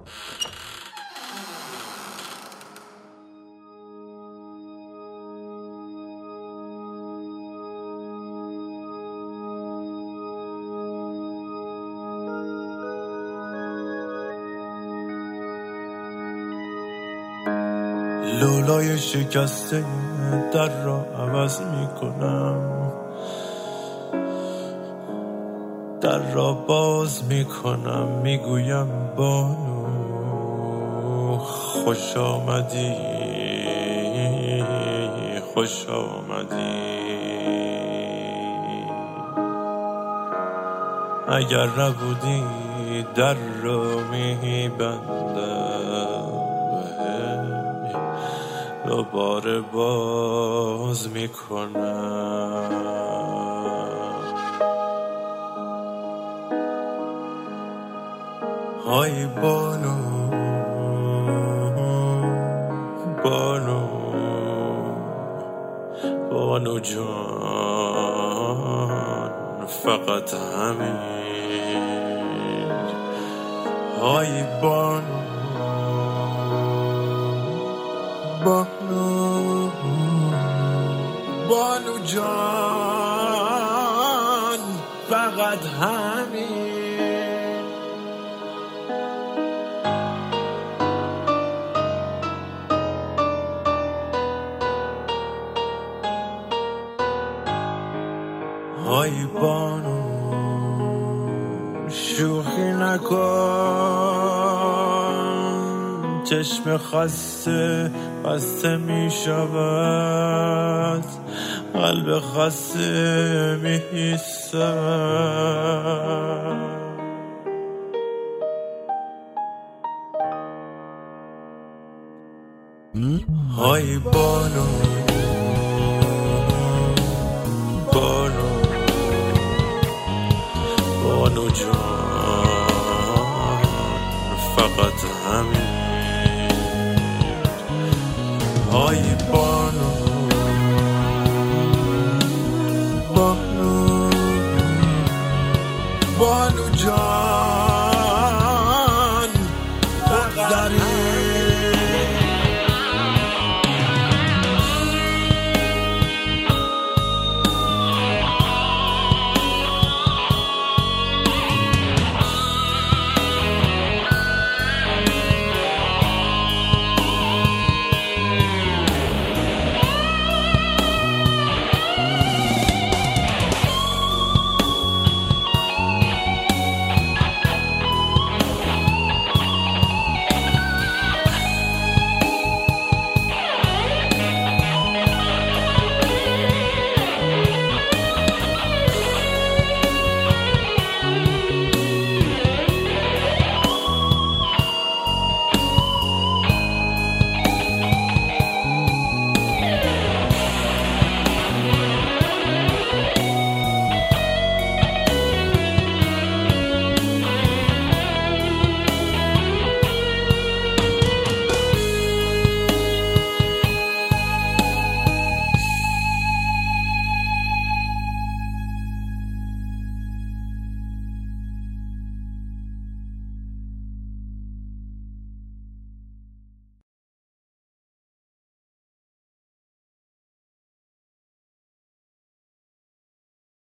لولای شکسته در را عوض میکنم، در را باز میکنم، میگویم بانو خوش آمدی، خوش آمدی. اگر نبودی در را میبندم، دوباره باز میکنم. های بانو بانو بانو جان، فقط همین. های بانو بانو بانو جان، فقط همین. های بانو شوخی نکن، چشم خسته بسته می شود، قلب خسته می ایستد. های بانو بانو بانو جان، فقط همین. های بانو بانو بانو جان،